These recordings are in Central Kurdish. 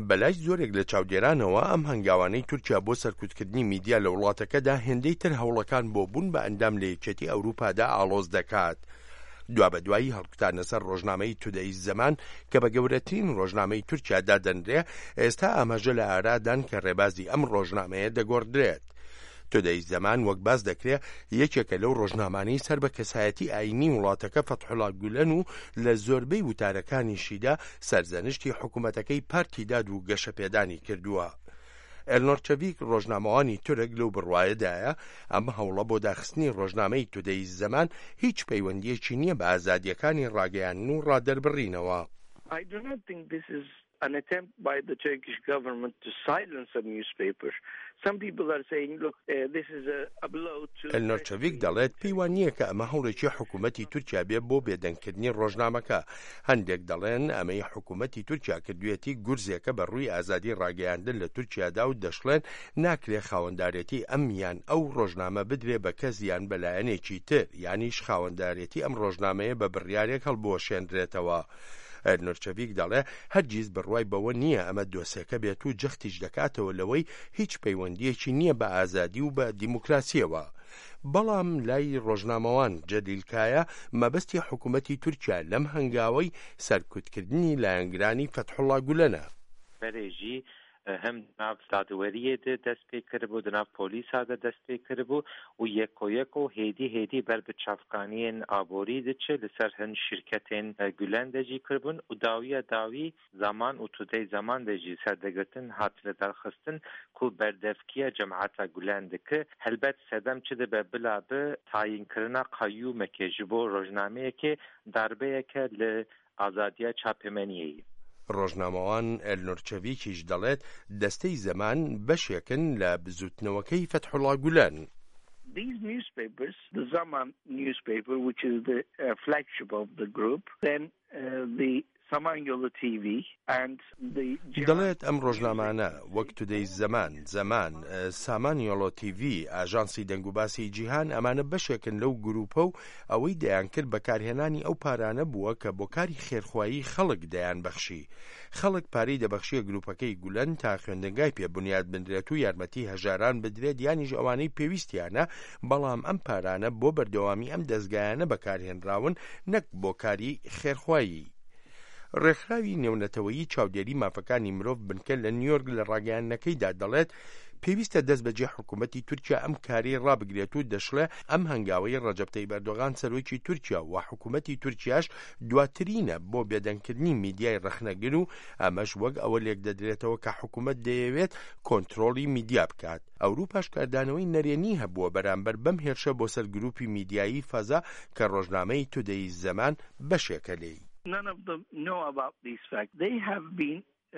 بەلای زۆرێک لە چاودێرانەوە ئەم هەنگاوانەی تورکیا بۆ سەرکوتکردنی میدیا لە وڵاتەکەدا هێندەی تر هەوڵەکان بۆ بوون بە ئەندام لە یەکێتی ئەوروپادا ئاڵۆز دەکات. دوابەدوایی هەڵکوتانە سەر ڕۆژنامەی تودەی زەمان کە بە گەورەترین ڕۆژنامەی تورکیادا دەنرێ، ئێستا ئاماژە لە ئارادان کە ڕێبازی ئەم ڕۆژنامەیە دەگۆڕدرێت. تودەی زەمان وەک باز دەکرێت یەکێکە لەو ڕۆژنامانەی سەر بە کەسایەتی ئاینی وڵاتەکە فەتحوڵا گولەن و لە زۆربەی وتارەکانیشیدا سەرزەنشتی حکوومەتەکەی پارتی داد و گەشەپێدانی کردووە. ئێلنۆرچەڤیک ڕۆژنامەوانی تورک لەو بڕوایەدایە ئەم هەوڵە بۆ داخستنی ڕۆژنامەی تودەی زەمان هیچ پەیوەندیەکی نییە بە ئازادیەکانی ڕاگەیاندن و ڕادەربڕینەوە. An attempt by the Turkish government to silence a newspaper. Some people are saying, look, this is a blow to... ئەلنۆرچەڤیک دەڵێت پێیوان نییە کە ئەمە هەوڵێکی حکوومەتی تورکیا بێ بۆ بێدەنگکردنی ڕۆژنامەکە. هەندێک دەڵێن ئەمەی حکوومەتی تورکیا کردوێتی گورزێکە بە ڕووی ئازادی ڕاگەیاندن لە تورکیادا و دەشڵێن ناکرێ خاوەندارێتی ئەم یان ئەو ڕۆژنامە بدرێ بە کەس یان بەلایەنێکی تر، یانیش خاوەندارێتی ئەم ڕۆژنامەیە بە بڕیارێک هەڵبوەشێنرێتەوە. ئەلنۆرچەڤیک دەڵێ هەرگیز بڕوای بەوە نییە ئەمە دۆسێکە بێت و جەختیش دەکاتەوە لەوەی هیچ پەیوەندیەکی نییە بە ئازادی و بە دیموکراسیەوە. بەڵام لای ڕۆژنامەوان جەلیلکایە مەبەستی حکوومەتی تورکیا لەم هەنگاوەی سەرکوتکردنی لایەنگرانی فەتحوڵا گولەنە. هم ناو دادوەریە دەست پێ کردبوو، دناو پۆلیسا دەست پێ کردبوو و یەک و هێدی بەر بە چاوکانیên ئابۆری دچێت لەسەر هەند شرکەتên گولەن دەجی کردبوون و داوی زمان و تودەی زمان دەجی سەردەگرتن هات لە دەرخستن کو بەردەفکیە جەمعەتە گولەن دکە. هەلبەت سەدەم چ دەبێ بلا بە تایینکردنا قەیومێکێ ji بۆ ڕۆژنامەیەکێ داربەیەکە لە ئازادیە چاپێمەنیەیە. ڕۆژنامەوان ئەلنۆرچەڤیکیش دەڵێت دەستەی زەمان بەشێکن لە بزوتنەوەکەی فەتحوڵا گولەن. These newspapers, the Zaman newspaper, which is the flagship of the group, then the Samanyolu TV and the... دەڵێت ئەم ڕۆژنامانە وەک تودەی زەمان سامانیۆڵۆ TV، ئاژانسی دەنگوباسی جیهان، ئەمانە بەشێکن لەو گروپە و ئەوەی دەیان کرد بەکارهێنانی ئەو پارانە بووە کە بۆ کاری خێرخوایی خەڵک دەیان بەخشی. خەڵک پارەی دەبەخشیە گروپەکەی گولەن تا خوێندنگای پێ بنیاد بنرێت و یارمەتی هەژاران بدرێت یانیش ئەوانەی پێویستیانە، بەڵام ئەم پارانە بۆ بەردەوامی ئەم دەستگایانە بەکارهێنراون نەک بۆ کاری خێرخوایی. ڕێکخراوی نێونەتەوەیی چاودێری مافەکانی مرۆڤ بنکە لە نیویۆرک لە ڕاگەیاندنەکەیدا دەڵێت پێویستە دەست بەجێ حکوومەتی تورکیا ئەم کاری ڕابگرێت و دەشڵێ ئەم هەنگاوەی ڕەجەب تەیب ئەردۆغان سەرۆکی تورکیا و حکوومەتی تورکیاش دواترینە بۆ بێدەنگکردنی میدیای ڕەخنەگر و ئەمەش وەک ئەوە لێک دەدرێتەوە کە حکوومەت دەیەوێت کۆنتڕۆڵی میدیا بکات. ئەوروپاش کاردانەوەی نەرێنی هەبووە بەرامبەر بەم هێرشە بۆ سەر گروپی میدیایی فەزا کە ڕۆژنامەی تودەی زەمان بەشێکە لێی. None of them know about these facts. They have been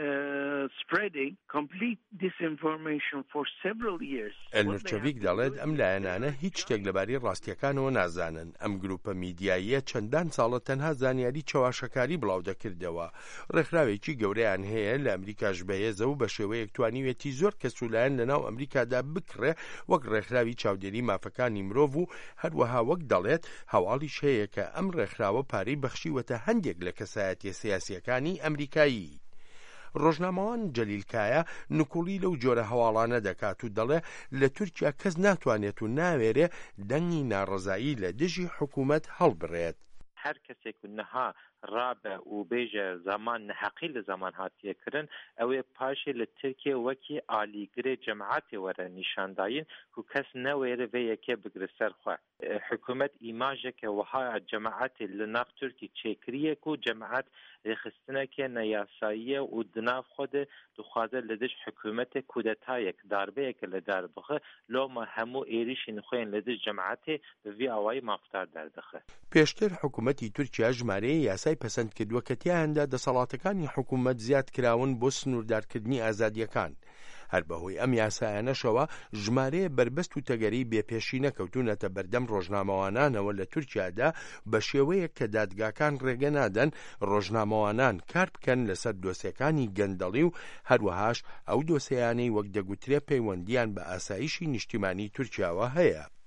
spreading complete disinformation for several years. ئەلنۆرچەڤیک دەڵێت ئەم لایەنانە هیچ شتێک لەبارەی ڕاستیەکانەوە نازانن. ئەم گروپە میدیاییە چەندان ساڵە تەنها زانیاری چاواشەکاری بڵاو دەکردەوە. ڕێکخراوێکی گەورەیان هەیە لە ئەمریکاش بەهێزە و بە شێوەیەک توانیوێتی زۆر کەسولایەن لەناو ئەمریکادا بکڕێ وەک ڕێکخراوی چاودێری مافەکانی مرۆڤ و هەروەها وەک دەڵێت هەواڵیش هەیە کە ئەم ڕێکخراوە پارەی بەخشیوەتە هەندێک لە کەسایەتیە سیاسیەکانی ئەمریکایی. ڕۆژنامەوان جەلیلکایە نکوڵی لەو جۆرە هەواڵانە دەکات و دەڵێ لە تورکیا کەس ناتوانێت و ناوێرێ دەنگی ناڕەزایی لە دژی حکوومەت هەڵبڕێت. هەر کەسێک نەها ڕابە و بێژە زمان نەحەقی لە زمان هاتیەکردن ئەوێ پاشێ لە ترکیە وەکی ئالیگرێ جەمعاتی وەرە نیشانداین و کەس نەوێرە vê yekê bigire ser xwe. حکوومەت ئیماژێکە وەهایە جەمعاتی لە ناف تورکی چێکریەک و جەمعات رێخستنێکە نەیاساییە و دناف خۆدە دخوازە لە دژ حکوومەتێک کودەتایەک داربەیەکە لە داربخە لۆمە هەموو ئێریشی نخۆیان لە دژ جەمعاتێ بڤی ئاوایی مافتار دەردەخە. پێشتر حکوومەتی تورکیا ژمارەیە یاسای پەسەند کردووە کە تیایاندا دەسەڵاتەکانی حکوومەت زیاد کراون بۆ سنووردارکردنی ئازادیەکان. هەر بەهۆی ئەم یاسایانەشەوە ژمارەیە بربەست و تەگەری بێپێشی نەکەوتونەتە بەردەم ڕۆژنامەوانانەوە لە تورکیادا بە شێوەیەک کە دادگاکان ڕێگە نادەن ڕۆژنامەوانان کار بکەن لەسەر دۆسیەکانی گەندەڵی و هەروەهاش ئەو دۆسیانەی وەک دەگوترێ پەیوەندیان بە ئاسایشی نیشتیمانی تورکیاوە هەیە.